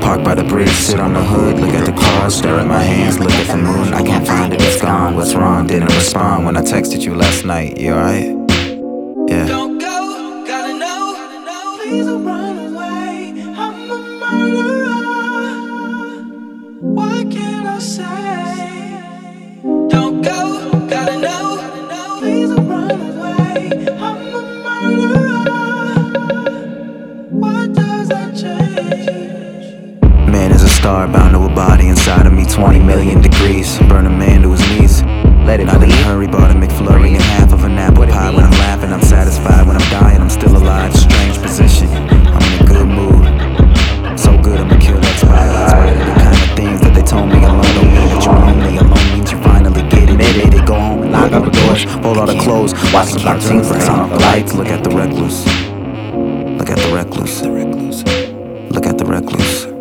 Park by the bridge, sit on the hood, look at the cars, stare at my hands, look at the moon. I can't find it, it's gone. What's wrong? Didn't respond when I texted you last night. You alright? Yeah. Don't go, gotta know. Please don't run away. I'm a murderer. What can I say? Don't go, gotta know. Please don't run away. I'm a murderer. What does that change? Man is a star bound to a body inside of me. 20 million degrees, burn a man to his knees. Let it not in a hurry, bought a McFlurry and half of an apple pie. When I'm laughing, I'm satisfied. When I'm dying, I'm still alive. Strange position, I'm in a good mood. So good, I'ma kill that spotlight. The kind of things that they told me alone don't mean that you're lonely. Alone means you finally get it. Go home and lock up the doors, fold all the clothes, watch some cartoons, turn off the lights. Look at the recluse. Look at the recluse. Look at the recluse.